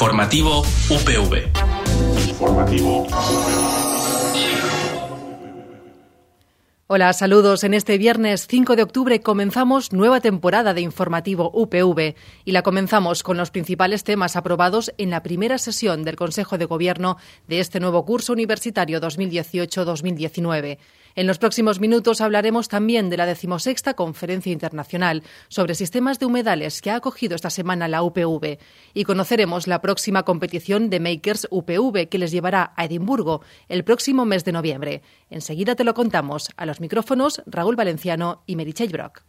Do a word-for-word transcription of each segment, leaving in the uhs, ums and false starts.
Informativo U P V. Informativo U P V. Hola, saludos. En este viernes cinco de octubre comenzamos nueva temporada de Informativo U P V y la comenzamos con los principales temas aprobados en la primera sesión del Consejo de Gobierno de este nuevo curso universitario dos mil dieciocho dos mil diecinueve. En los próximos minutos hablaremos también de la decimosexta Conferencia Internacional sobre Sistemas de Humedales que ha acogido esta semana la U P V y conoceremos la próxima competición de Makers U P V que les llevará a Edimburgo el próximo mes de noviembre. Enseguida te lo contamos. A los micrófonos, Raúl Valenciano y Meritxell Brock.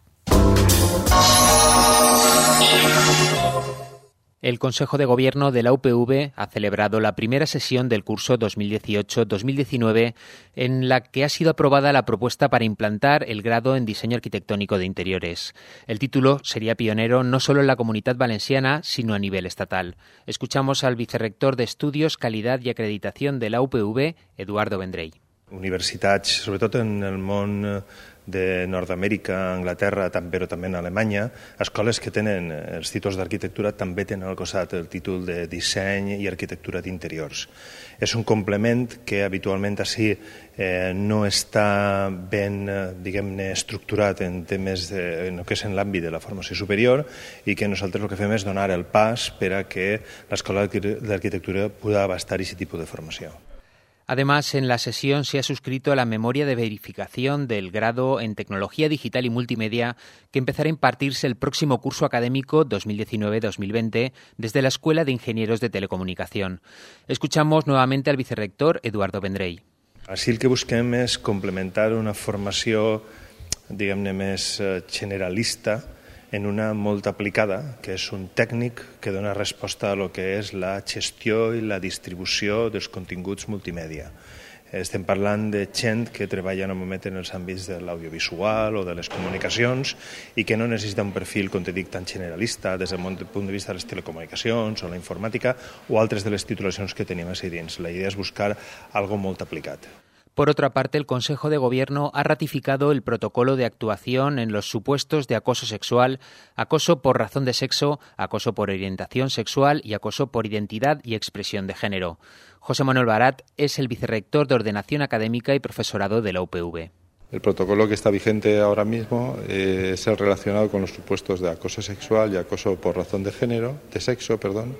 El Consejo de Gobierno de la U P V ha celebrado la primera sesión del curso dos mil dieciocho dos mil diecinueve en la que ha sido aprobada la propuesta para implantar el grado en Diseño Arquitectónico de Interiores. El título sería pionero no solo en la Comunitat Valenciana, sino a nivel estatal. Escuchamos al vicerrector de Estudios, Calidad y Acreditación de la U P V, Eduardo Vendrell. Universitats, sobretot en el món de Nord-Amèrica, Anglaterra, però també en Alemanya, escoles que tenen els títols d'arquitectura també tenen al costat el títol de disseny i arquitectura d'interiors. És un complement que habitualment així eh, no està ben, diguem-ne, estructurat en temes de, en el que és en l'àmbit de la formació superior i que nosaltres el que fem és donar el pas per a que l'escola d'arquitectura pugui abastar aquest tipus de formació. Además, en la sesión se ha suscrito la memoria de verificación del grado en Tecnología Digital y Multimedia que empezará a impartirse el próximo curso académico dos mil diecinueve dos mil veinte desde la Escuela de Ingenieros de Telecomunicación. Escuchamos nuevamente al vicerrector Eduardo Vendrell. Així el que busquem és complementar una formació, diguem-ne, més generalista en una molt aplicada, que és un tècnic que dona resposta a lo que és la gestió i la distribució dels continguts multimèdia. Estem parlant de gent que treballa normalment en els àmbits de l'audiovisual o de les comunicacions i que no necessita un perfil, com te dic, tan generalista des del punt de vista de les telecomunicacions o la informàtica o altres de les titulacions que tenim a dins. La idea és buscar algo molt aplicat. Por otra parte, el Consejo de Gobierno ha ratificado el protocolo de actuación en los supuestos de acoso sexual, acoso por razón de sexo, acoso por orientación sexual y acoso por identidad y expresión de género. José Manuel Barat es el vicerrector de Ordenación Académica y Profesorado de la U P V. El protocolo que está vigente ahora mismo eh, es el relacionado con los supuestos de acoso sexual y acoso por razón de género, de sexo, perdón.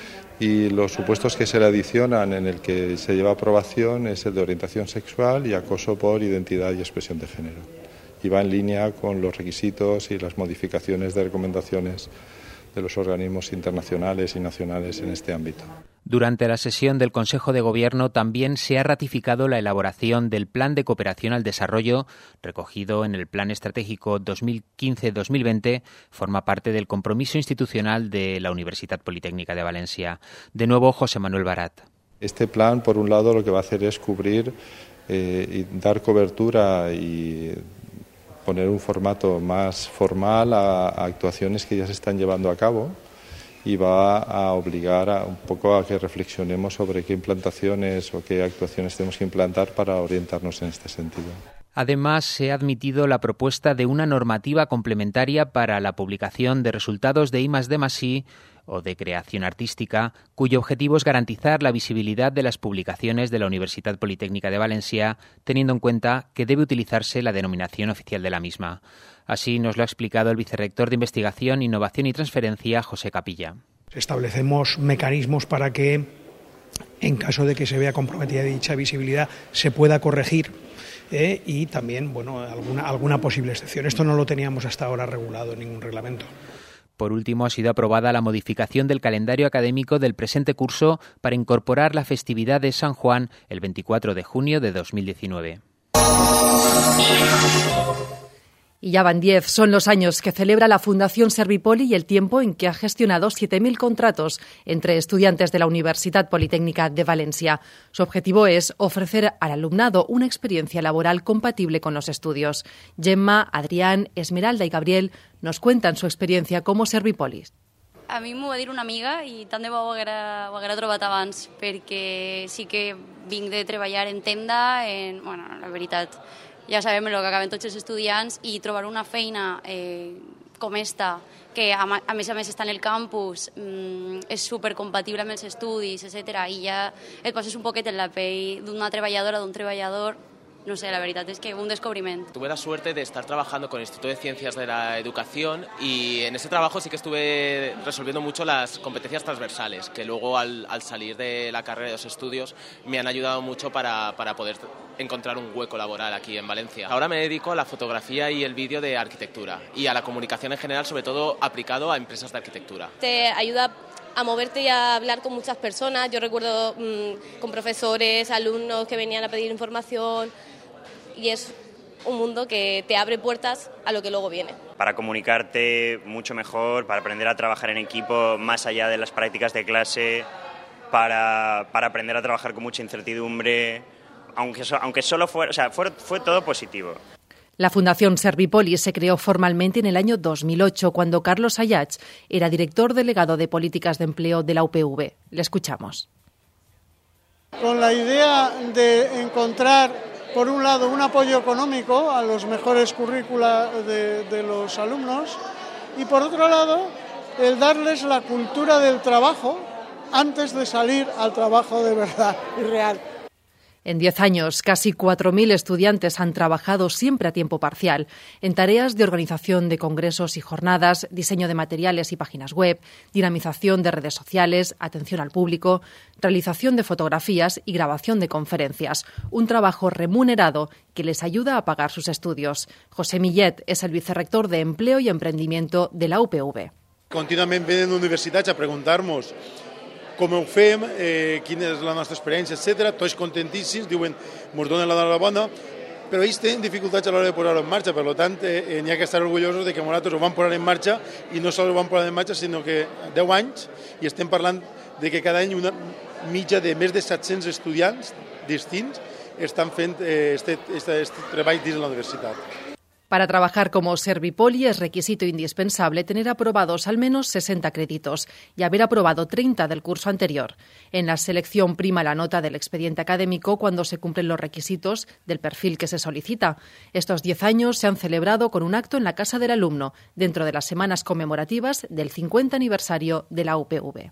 Y los supuestos que se le adicionan en el que se lleva a aprobación es el de orientación sexual y acoso por identidad y expresión de género. Y va en línea con los requisitos y las modificaciones de recomendaciones de los organismos internacionales y nacionales en este ámbito. Durante la sesión del Consejo de Gobierno también se ha ratificado la elaboración del Plan de Cooperación al Desarrollo, recogido en el Plan Estratégico dos mil quince dos mil veinte, forma parte del compromiso institucional de la Universitat Politécnica de Valencia. De nuevo, José Manuel Barat. Este plan, por un lado, lo que va a hacer es cubrir eh, y dar cobertura y poner un formato más formal a, a actuaciones que ya se están llevando a cabo y va a obligar a, un poco a que reflexionemos sobre qué implantaciones o qué actuaciones tenemos que implantar para orientarnos en este sentido. Además, se ha admitido la propuesta de una normativa complementaria para la publicación de resultados de I más D más I o de creación artística, cuyo objetivo es garantizar la visibilidad de las publicaciones de la Universitat Politécnica de Valencia, teniendo en cuenta que debe utilizarse la denominación oficial de la misma. Así nos lo ha explicado el vicerrector de Investigación, Innovación y Transferencia, José Capilla. Establecemos mecanismos para que, en caso de que se vea comprometida dicha visibilidad, se pueda corregir eh, y también, bueno, alguna, alguna posible excepción. Esto no lo teníamos hasta ahora regulado en ningún reglamento. Por último, ha sido aprobada la modificación del calendario académico del presente curso para incorporar la festividad de San Juan el veinticuatro de junio de dos mil diecinueve. Y ya van diez, son los años que celebra la Fundación Servipoli y el tiempo en que ha gestionado siete mil contratos entre estudiantes de la Universitat Politécnica de Valencia. Su objetivo es ofrecer al alumnado una experiencia laboral compatible con los estudios. Gemma, Adrián, Esmeralda y Gabriel nos cuentan su experiencia como Servipolis. A mi m'ho va dir una amiga i tant de bo ho haguera, ho haguera trobat abans, perquè sí que vinc de treballar en tenda, en, bueno, la veritat, ja sabem el que acaben tots els estudiants, i trobar una feina eh, com esta, que a, a més a més està en el campus, mmm, és supercompatible amb els estudis, etcètera, i ja et poses un poquet en la pell d'una treballadora, d'un treballador. No sé, la verdad es que un descubrimiento. Tuve la suerte de estar trabajando con el Instituto de Ciencias de la Educación y en ese trabajo sí que estuve resolviendo mucho las competencias transversales, que luego al, al salir de la carrera de los estudios me han ayudado mucho para, para poder encontrar un hueco laboral aquí en Valencia. Ahora me dedico a la fotografía y el vídeo de arquitectura y a la comunicación en general, sobre todo aplicado a empresas de arquitectura. Te ayuda a moverte y a hablar con muchas personas. Yo recuerdo mmm, con profesores, alumnos que venían a pedir información, y es un mundo que te abre puertas a lo que luego viene. Para comunicarte mucho mejor, para aprender a trabajar en equipo más allá de las prácticas de clase, para, para aprender a trabajar con mucha incertidumbre, aunque, aunque solo fuera, o sea, fue, fue todo positivo. La Fundación Servipolis se creó formalmente en el año dos mil ocho, cuando Carlos Ayats era director delegado de Políticas de Empleo de la U P V. Le escuchamos. Con la idea de encontrar, por un lado, un apoyo económico a los mejores currícula de, de los alumnos y, por otro lado, el darles la cultura del trabajo antes de salir al trabajo de verdad y real. En diez años, casi cuatro mil estudiantes han trabajado siempre a tiempo parcial en tareas de organización de congresos y jornadas, diseño de materiales y páginas web, dinamización de redes sociales, atención al público, realización de fotografías y grabación de conferencias. Un trabajo remunerado que les ayuda a pagar sus estudios. José Millet és el vicerrector de Empleo y Emprendimiento de la U P V. Contínuament venen universitats a preguntar-nos com ho fem, eh, quina és la nostra experiència, etcètera. Tots contentíssims, diuen, ens donen l'enhorabona, però ells tenen dificultats a l'hora de posar-ho en marxa. Per tant, eh, n'hi ha que estar orgullosos de que nosaltres ho vam posar en marxa i no sols ho vam posar en marxa, sinó que deu anys, i estem parlant de que cada any una mitja de més de set-cents estudiants distints estan fent eh, este, este, este treball dins de la universitat. Para trabajar como Servipoli es requisito indispensable tener aprobados al menos sesenta créditos y haber aprobado treinta del curso anterior. En la selección prima la nota del expediente académico cuando se cumplen los requisitos del perfil que se solicita. Estos diez años se han celebrado con un acto en la Casa del Alumno, dentro de las semanas conmemorativas del cincuenta aniversario de la U P V.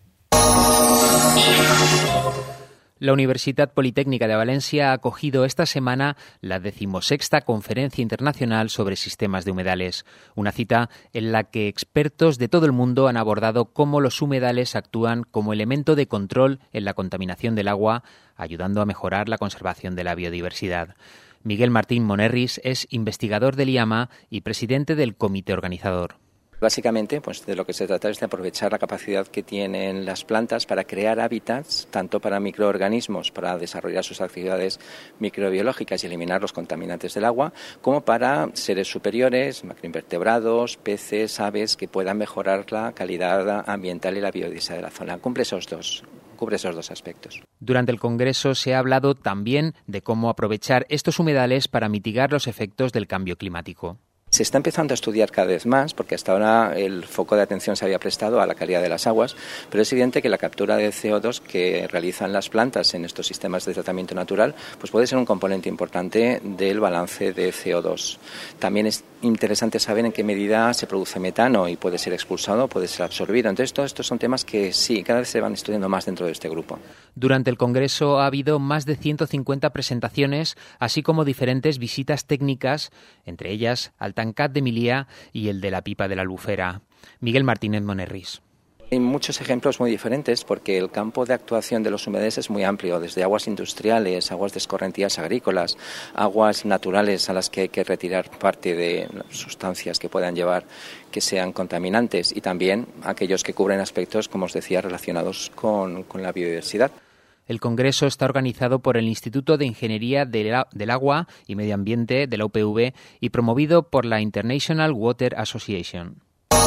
La Universitat Politécnica de Valencia ha acogido esta semana la decimosexta Conferencia Internacional sobre Sistemas de Humedales, una cita en la que expertos de todo el mundo han abordado cómo los humedales actúan como elemento de control en la contaminación del agua, ayudando a mejorar la conservación de la biodiversidad. Miguel Martín Monerris es investigador del I A M A y presidente del comité organizador. Básicamente, pues de lo que se trata es de aprovechar la capacidad que tienen las plantas para crear hábitats, tanto para microorganismos, para desarrollar sus actividades microbiológicas y eliminar los contaminantes del agua, como para seres superiores, macroinvertebrados, peces, aves, que puedan mejorar la calidad ambiental y la biodiversidad de la zona. Cumple esos dos. cubre esos dos aspectos. Durante el Congreso se ha hablado también de cómo aprovechar estos humedales para mitigar los efectos del cambio climático. Se está empezando a estudiar cada vez más, porque hasta ahora el foco de atención se había prestado a la calidad de las aguas, pero es evidente que la captura de C O dos que realizan las plantas en estos sistemas de tratamiento natural pues puede ser un componente importante del balance de C O dos. También es interesante saber en qué medida se produce metano y puede ser expulsado, puede ser absorbido. Entonces, todos estos son temas que sí, cada vez se van estudiando más dentro de este grupo. Durante el Congreso ha habido más de ciento cincuenta presentaciones, así como diferentes visitas técnicas, entre ellas al Tancat de Milía y el de la Pipa de la Albufera. Miguel Martínez Monerris. Hay muchos ejemplos muy diferentes porque el campo de actuación de los humedales es muy amplio, desde aguas industriales, aguas de escorrentías agrícolas, aguas naturales a las que hay que retirar parte de sustancias que puedan llevar que sean contaminantes y también aquellos que cubren aspectos, como os decía, relacionados con, con la biodiversidad. El Congreso está organizado por el Instituto de Ingeniería del Agua y Medio Ambiente de la U P V y promovido por la International Water Association.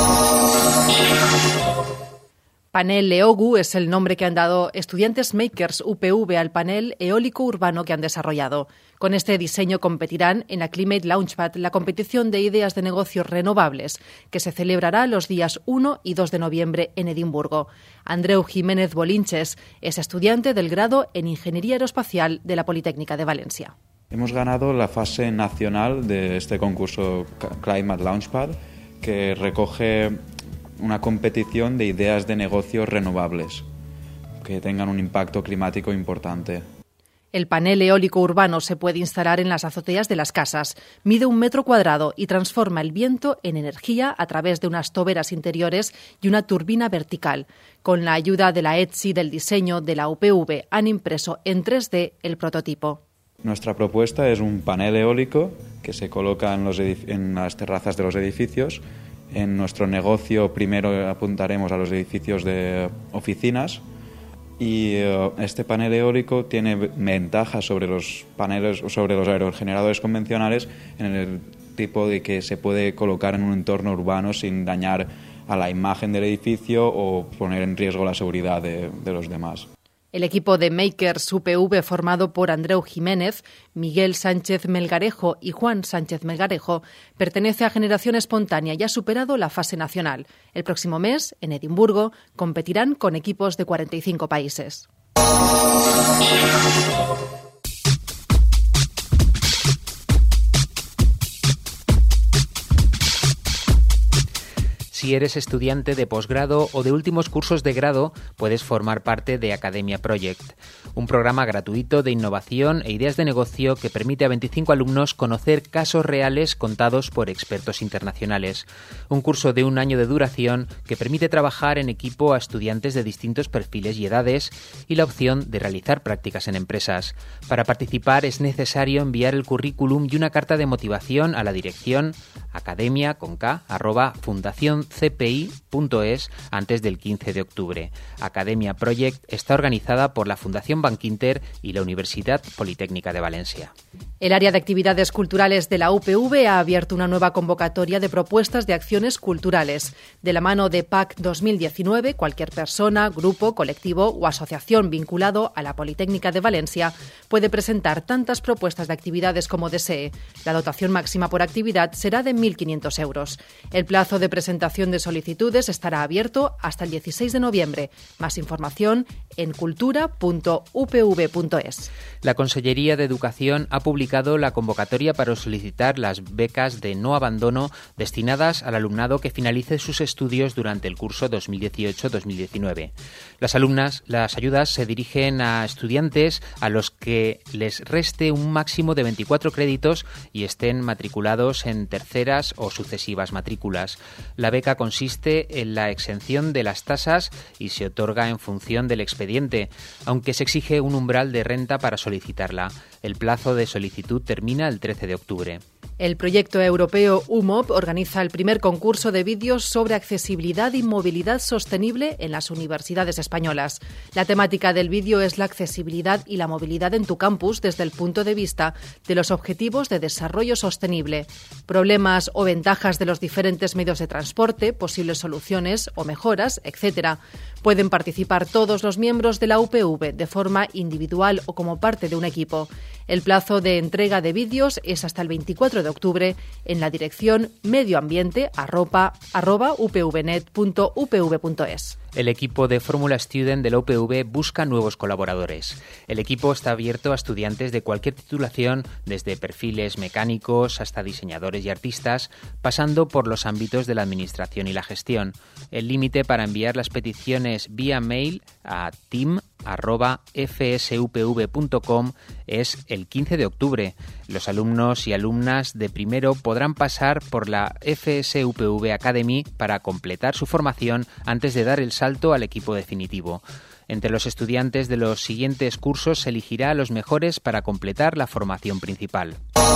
Panel Eogu es el nombre que han dado estudiantes makers U P V al panel eólico urbano que han desarrollado. Con este diseño competirán en la Climate Launchpad, la competición de ideas de negocios renovables, que se celebrará los días uno y dos de noviembre en Edimburgo. Andreu Jiménez Bolinches es estudiante del grado en Ingeniería Aeroespacial de la Politécnica de Valencia. Hemos ganado la fase nacional de este concurso Climate Launchpad, que recoge una competición de ideas de negocios renovables que tengan un impacto climático importante. El panel eólico urbano se puede instalar en las azoteas de las casas, mide un metro cuadrado y transforma el viento en energía a través de unas toberas interiores y una turbina vertical. Con la ayuda de la ETSI del diseño de la U P V han impreso en tres D el prototipo. Nuestra propuesta es un panel eólico que se coloca en, los edif- en las terrazas de los edificios. En nuestro negocio primero apuntaremos a los edificios de oficinas. Y uh, este panel eólico tiene ventajas sobre los paneles, sobre los aerogeneradores convencionales en el tipo de que se puede colocar en un entorno urbano sin dañar a la imagen del edificio o poner en riesgo la seguridad de, de los demás. El equipo de Makers U P V, formado por Andreu Jiménez, Miguel Sánchez Melgarejo y Juan Sánchez Melgarejo, pertenece a Generación Espontánea y ha superado la fase nacional. El próximo mes, en Edimburgo, competirán con equipos de cuarenta y cinco países. Si eres estudiante de posgrado o de últimos cursos de grado, puedes formar parte de Academia Project, un programa gratuito de innovación e ideas de negocio que permite a veinticinco alumnos conocer casos reales contados por expertos internacionales. Un curso de un año de duración que permite trabajar en equipo a estudiantes de distintos perfiles y edades y la opción de realizar prácticas en empresas. Para participar es necesario enviar el currículum y una carta de motivación a la dirección academia con k arroba fundación c p i punto es antes del quince de octubre. Academia Project está organizada por la Fundación Bankinter y la Universidad Politécnica de Valencia. El área de actividades culturales de la U P V ha abierto una nueva convocatoria de propuestas de acciones culturales. De la mano de P A C dos mil diecinueve, cualquier persona, grupo, colectivo o asociación vinculado a la Politécnica de Valencia puede presentar tantas propuestas de actividades como desee. La dotación máxima por actividad será de mil quinientos euros. El plazo de presentación de solicitudes estará abierto hasta el dieciséis de noviembre. Más información en cultura punto u p v punto es. La Consellería de Educación ha publicado la convocatoria para solicitar las becas de no abandono destinadas al alumnado que finalice sus estudios durante el curso dos mil dieciocho dos mil diecinueve. Las alumnas, las ayudas se dirigen a estudiantes a los que les reste un máximo de veinticuatro créditos y estén matriculados en terceras o sucesivas matrículas. La beca consiste en la exención de las tasas y se otorga en función del expediente, aunque se exige un umbral de renta para solicitarla. El plazo de solicitud termina el trece de octubre. El proyecto europeo U M O P organiza el primer concurso de vídeos sobre accesibilidad y movilidad sostenible en las universidades españolas. La temática del vídeo es la accesibilidad y la movilidad en tu campus desde el punto de vista de los objetivos de desarrollo sostenible, problemas o ventajas de los diferentes medios de transporte, posibles soluciones o mejoras, etcétera. Pueden participar todos los miembros de la U P V de forma individual o como parte de un equipo. El plazo de entrega de vídeos es hasta el veinticuatro de octubre en la dirección medioambiente arroba, arroba upvnet punto u p v punto es. El equipo de Fórmula Student de la U P V busca nuevos colaboradores. El equipo está abierto a estudiantes de cualquier titulación, desde perfiles mecánicos hasta diseñadores y artistas, pasando por los ámbitos de la administración y la gestión. El límite para enviar las peticiones vía mail a team arroba f s u p v punto com es el quince de octubre. Los alumnos y alumnas de primero podrán pasar por la F S U P V Academy para completar su formación antes de dar el salto al equipo definitivo. Entre los estudiantes de los siguientes cursos se elegirá a los mejores para completar la formación principal.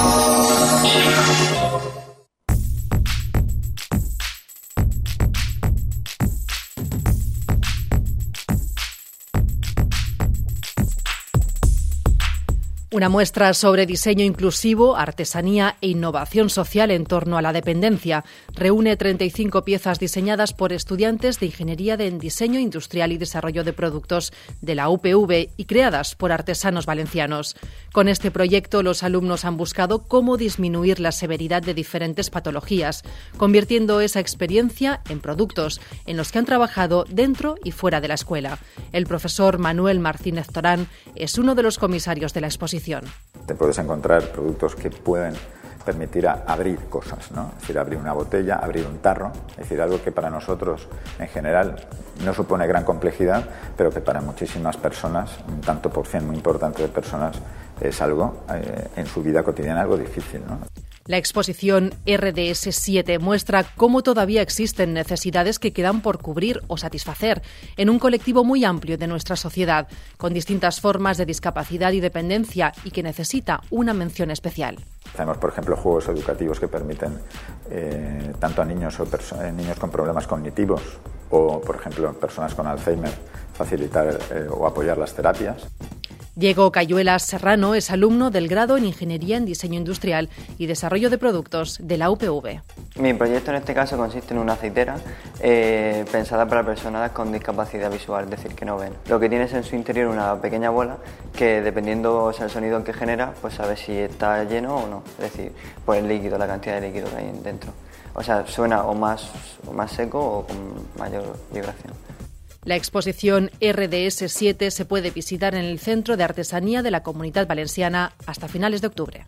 Una muestra sobre diseño inclusivo, artesanía e innovación social en torno a la dependencia. Reúne treinta y cinco piezas diseñadas por estudiantes de Ingeniería en Diseño Industrial y Desarrollo de Productos de la U P V y creadas por artesanos valencianos. Con este proyecto, los alumnos han buscado cómo disminuir la severidad de diferentes patologías, convirtiendo esa experiencia en productos en los que han trabajado dentro y fuera de la escuela. El profesor Manuel Martínez Torán es uno de los comisarios de la exposición. Te puedes encontrar productos que pueden permitir a abrir cosas, ¿no? Es decir, abrir una botella, abrir un tarro, es decir, algo que para nosotros en general no supone gran complejidad, pero que para muchísimas personas, un tanto por cien muy importante de personas, es algo eh, en su vida cotidiana algo difícil, ¿no? La exposición R D S siete muestra cómo todavía existen necesidades que quedan por cubrir o satisfacer en un colectivo muy amplio de nuestra sociedad, con distintas formas de discapacidad y dependencia y que necesita una mención especial. Tenemos, por ejemplo, juegos educativos que permiten eh, tanto a niños o perso- niños con problemas cognitivos o, por ejemplo, personas con Alzheimer, facilitar eh, o apoyar las terapias. Diego Cayuelas Serrano es alumno del grado en Ingeniería en Diseño Industrial y Desarrollo de Productos de la U P V. Mi proyecto en este caso consiste en una aceitera eh, pensada para personas con discapacidad visual, es decir, que no ven. Lo que tiene es en su interior una pequeña bola que, dependiendo del sonido que genera, pues sabe si está lleno o no, es decir, por el líquido, la cantidad de líquido que hay dentro. O sea, suena o más, o más seco o con mayor vibración. La exposición R D S siete se puede visitar en el Centro de Artesanía de la Comunitat Valenciana hasta finales de octubre.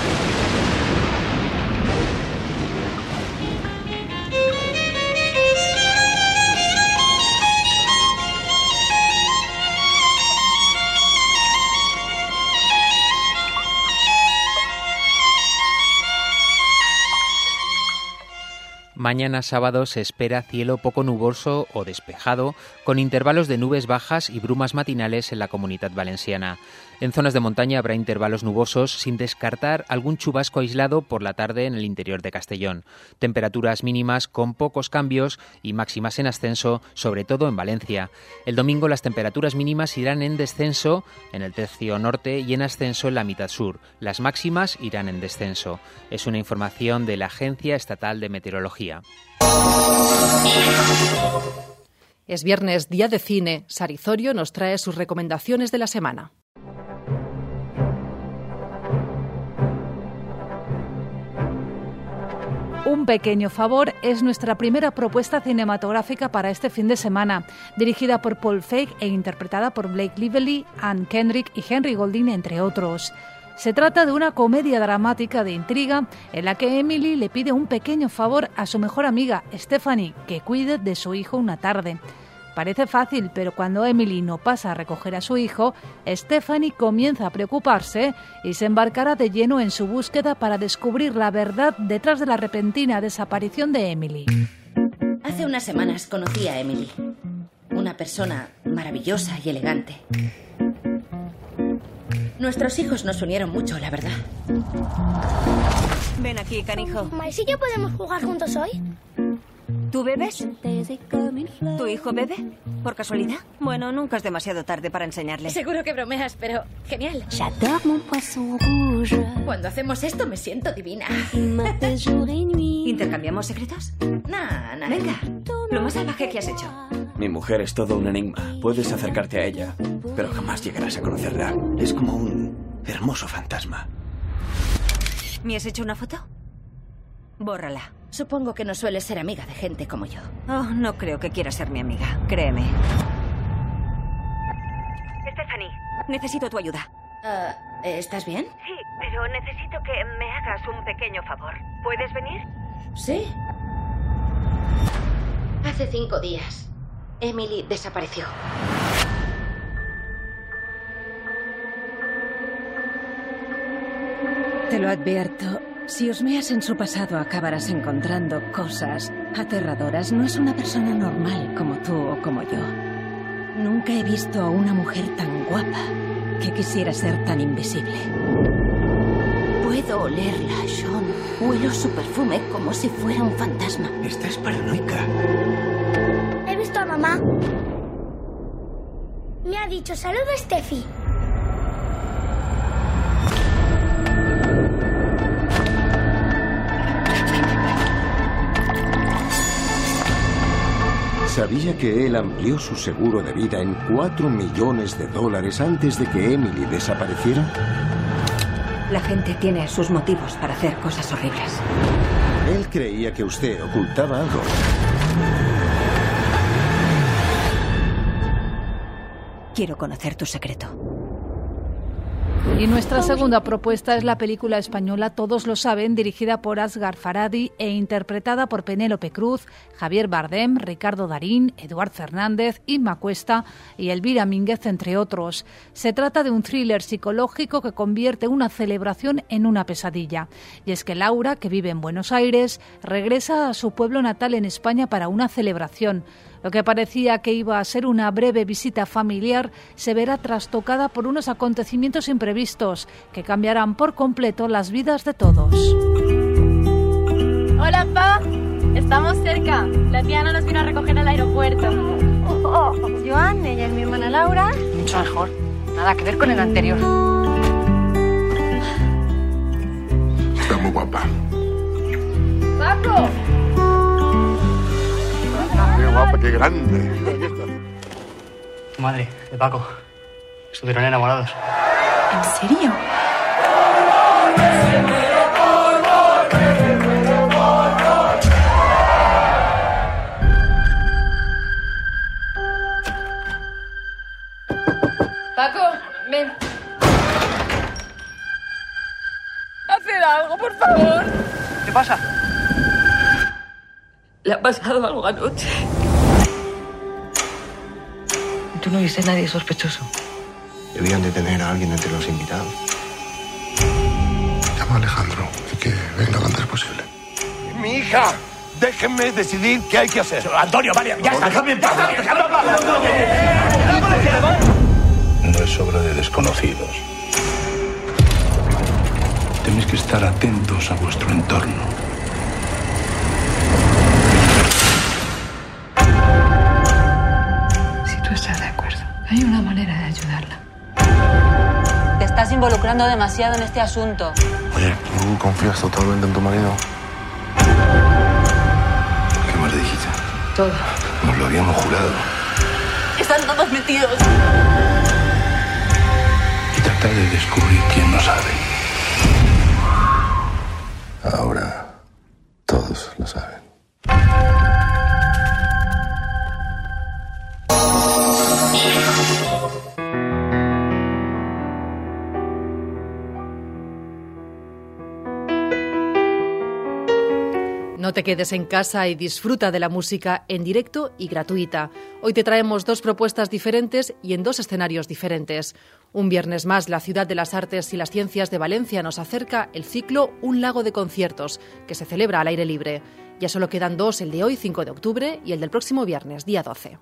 Mañana sábado se espera cielo poco nuboso o despejado, con intervalos de nubes bajas y brumas matinales en la Comunitat Valenciana. En zonas de montaña habrá intervalos nubosos, sin descartar algún chubasco aislado por la tarde en el interior de Castellón. Temperaturas mínimas con pocos cambios y máximas en ascenso, sobre todo en Valencia. El domingo las temperaturas mínimas irán en descenso en el tercio norte y en ascenso en la mitad sur. Las máximas irán en descenso. Es una información de la Agencia Estatal de Meteorología. Es viernes, día de cine. Sarizorio nos trae sus recomendaciones de la semana. Un pequeño favor es nuestra primera propuesta cinematográfica para este fin de semana, dirigida por Paul Feig e interpretada por Blake Lively, Anne Kendrick y Henry Golding, entre otros. Se trata de una comedia dramática de intriga en la que Emily le pide un pequeño favor a su mejor amiga, Stephanie, que cuide de su hijo una tarde. Parece fácil, pero cuando Emily no pasa a recoger a su hijo, Stephanie comienza a preocuparse y se embarcará de lleno en su búsqueda para descubrir la verdad detrás de la repentina desaparición de Emily. Hace unas semanas conocí a Emily, una persona maravillosa y elegante. Nuestros hijos nos unieron mucho, la verdad. Ven aquí, canijo. ¿Maíz y yo podemos jugar juntos hoy? ¿Tú bebes? ¿Tu hijo bebe? ¿Por casualidad? Bueno, nunca es demasiado tarde para enseñarle. Seguro que bromeas, pero genial. Cuando hacemos esto me siento divina. ¿Intercambiamos secretos? No, no. Venga, lo más salvaje que has hecho. Mi mujer es todo un enigma. Puedes acercarte a ella, pero jamás llegarás a conocerla. Es como un hermoso fantasma. ¿Me has hecho una foto? Bórrala. Supongo que no sueles ser amiga de gente como yo. Oh, no creo que quiera ser mi amiga, créeme. Stephanie, necesito tu ayuda. Uh, ¿Estás bien? Sí, pero necesito que me hagas un pequeño favor. ¿Puedes venir? Sí. Hace cinco días, Emily desapareció. Te lo advierto. Si husmeas en su pasado acabarás encontrando cosas aterradoras. No es una persona normal como tú o como yo. Nunca he visto a una mujer tan guapa que quisiera ser tan invisible. Puedo olerla, Sean. Huelo su perfume como si fuera un fantasma. Estás paranoica. He visto a mamá. Me ha dicho, saluda, Steffi. ¿Sabía que él amplió su seguro de vida en cuatro millones de dólares antes de que Emily desapareciera? La gente tiene sus motivos para hacer cosas horribles. Él creía que usted ocultaba algo. Quiero conocer tu secreto. Y nuestra segunda propuesta es la película española Todos lo saben, dirigida por Asghar Farhadi e interpretada por Penélope Cruz, Javier Bardem, Ricardo Darín, Eduard Fernández, Inma Cuesta y Elvira Mínguez, entre otros. Se trata de un thriller psicológico que convierte una celebración en una pesadilla. Y es que Laura, que vive en Buenos Aires, regresa a su pueblo natal en España para una celebración. Lo que parecía que iba a ser una breve visita familiar se verá trastocada por unos acontecimientos imprevistos que cambiarán por completo las vidas de todos. Hola, Pa. Estamos cerca. La tía no nos vino a recoger al aeropuerto. Oh, oh. Joan, ella es mi hermana Laura. Mucho mejor. Nada que ver con el anterior. Está muy guapa. ¡Paco! ¡Qué guapa, qué grande! Tu madre, de Paco. Estuvieron enamorados. ¿En serio? Paco, ven. Haced algo, por favor. ¿Qué pasa? Le ha pasado algo anoche. ¿Tú no viste a nadie sospechoso? Debían de tener a alguien entre los invitados. Llama a Alejandro y que venga lo antes posible. Mi hija, déjenme decidir qué hay que hacer. Antonio, vale, ya está, déjame en paz. Déjame en paz. No es obra de desconocidos. Tenéis que estar atentos a vuestro entorno. Si tú estás de acuerdo, hay una manera de ayudarla. Te estás involucrando demasiado en este asunto. Oye, ¿tú confías totalmente en tu marido? ¿Qué más le dijiste? Todo. Nos lo habíamos jurado. Están todos metidos. Y tratar de descubrir quién no sabe. Ahora todos lo saben. No te quedes en casa y disfruta de la música en directo y gratuita. Hoy te traemos dos propuestas diferentes y en dos escenarios diferentes. Un viernes más, la Ciudad de las Artes y las Ciencias de Valencia nos acerca el ciclo Un lago de conciertos, que se celebra al aire libre. Ya solo quedan dos, el de hoy, cinco de octubre, y el del próximo viernes, día doce.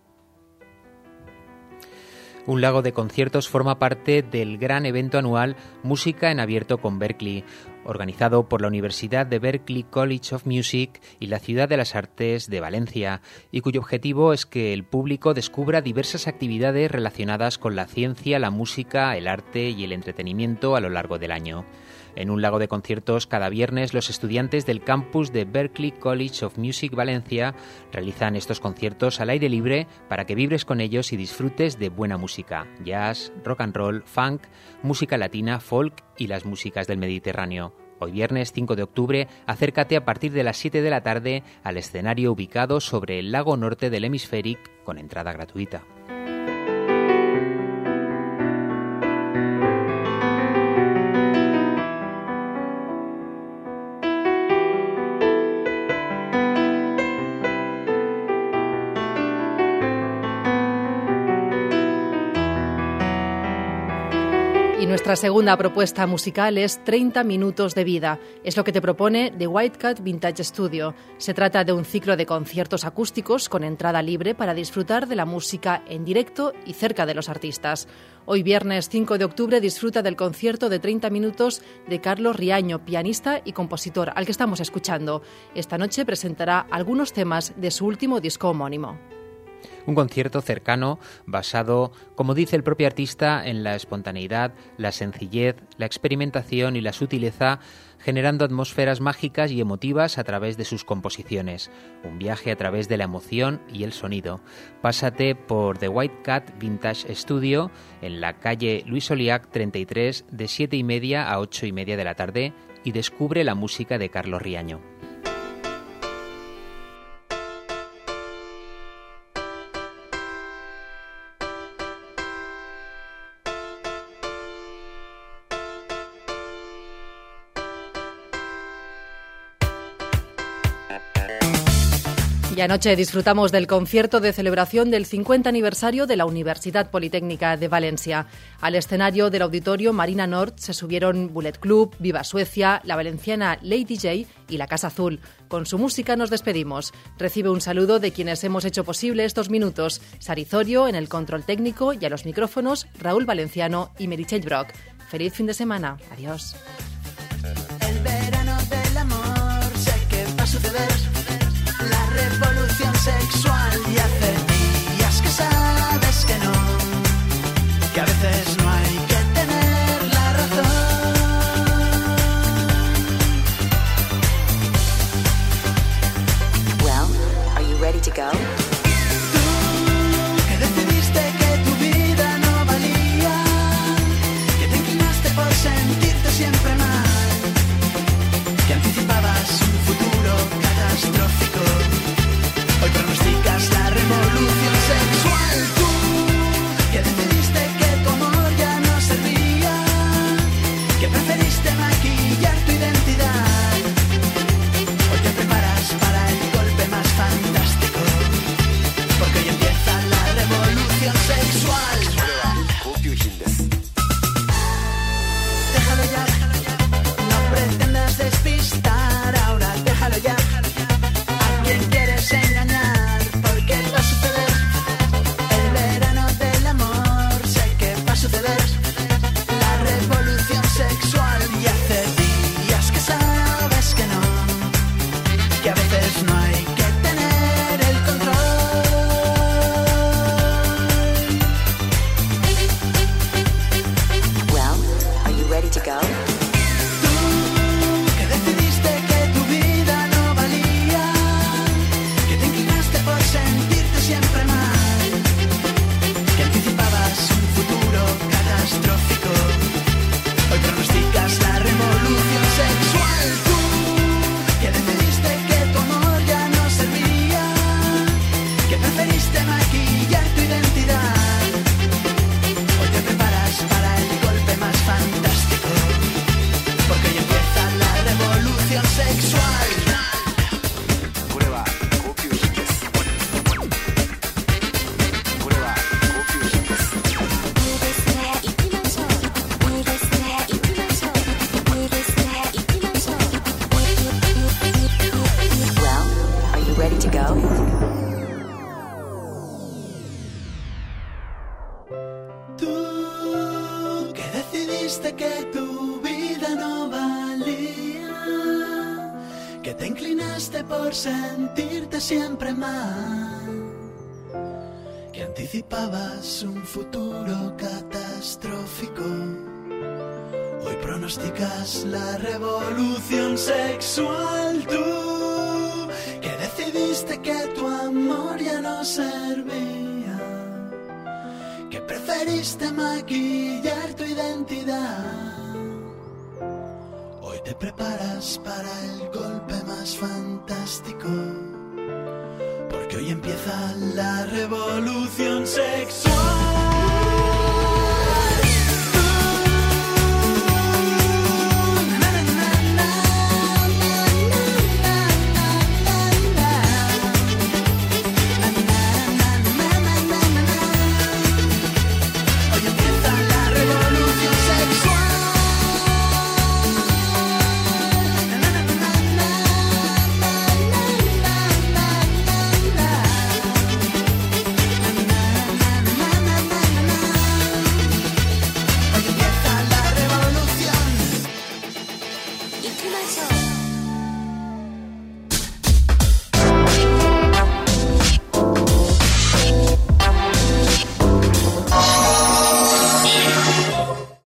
Un lago de conciertos forma parte del gran evento anual Música en Abierto con Berklee, organizado por la Universidad de Berklee College of Music y la Ciudad de las Artes de Valencia, y cuyo objetivo es que el público descubra diversas actividades relacionadas con la ciencia, la música, el arte y el entretenimiento a lo largo del año. En un lago de conciertos, cada viernes los estudiantes del campus de Berklee College of Music Valencia realizan estos conciertos al aire libre para que vibres con ellos y disfrutes de buena música, jazz, rock and roll, funk, música latina, folk y las músicas del Mediterráneo. Hoy viernes cinco de octubre, acércate a partir de las siete de la tarde al escenario ubicado sobre el lago norte del Hemisféric con entrada gratuita. Y nuestra segunda propuesta musical es treinta minutos de vida. Es lo que te propone The White Cat Vintage Studio. Se trata de un ciclo de conciertos acústicos con entrada libre para disfrutar de la música en directo y cerca de los artistas. Hoy viernes cinco de octubre disfruta del concierto de treinta minutos de Carlos Riaño, pianista y compositor, al que estamos escuchando. Esta noche presentará algunos temas de su último disco homónimo. Un concierto cercano, basado, como dice el propio artista, en la espontaneidad, la sencillez, la experimentación y la sutileza, generando atmósferas mágicas y emotivas a través de sus composiciones. Un viaje a través de la emoción y el sonido. Pásate por The White Cat Vintage Studio en la calle Luis Oliac treinta y tres de siete y media a ocho y media de la tarde y descubre la música de Carlos Riaño. Y anoche disfrutamos del concierto de celebración del cincuenta aniversario de la Universidad Politécnica de Valencia. Al escenario del Auditorio Marina Nord se subieron Bullet Club, Viva Suecia, la valenciana Lady J y la Casa Azul. Con su música nos despedimos. Recibe un saludo de quienes hemos hecho posible estos minutos. Sarizorio en el control técnico y a los micrófonos Raúl Valenciano y Meritxell Brock. Feliz fin de semana. Adiós. El verano del amor, sé que va a suceder la revolución sexual y hace días que sabes que no, que a veces no hay que tener la razón. Well, are you ready to go? Tú que decidiste que tu vida no valía, que te inclinaste por sentirte siempre mal, que anticipabas un futuro catastrófico. Hoy pronosticas la revolución sexual. Tú que decidiste que tu amor ya no servía, que preferiste maquillar tu identidad. Hoy te preparas para el golpe más fantástico, porque hoy empieza la revolución sexual. Déjalo ya, no pretendas despistar ahora, déjalo ya. ¿A quién quieres engañar? Porque va a suceder el verano del amor, sé que va a suceder la revolución sexual y hace días que sabes que no, que a veces no hay que tener el control. Well, are you ready to go? Que decidiste que tu vida no valía, que te inclinaste por sentirte siempre mal, que anticipabas un futuro catastrófico. Hoy pronosticas la revolución sexual. Tú que decidiste que tu amor ya no servía, que preferiste maquillar tu identidad. Hoy te preparas para el golpe más fantástico, porque hoy empieza la revolución sexual. Well, are you ready to go? Tú que decidiste que tu vida no valía, que te inclinaste por sentirte siempre mal, que anticipabas un futuro catastrófico. Hoy pronosticas la revolución sexual. Tú que decidiste que tu amor ya no servía, que preferiste maquillar tu identidad. Hoy te preparas para el golpe más fantástico, porque hoy empieza la revolución sexual.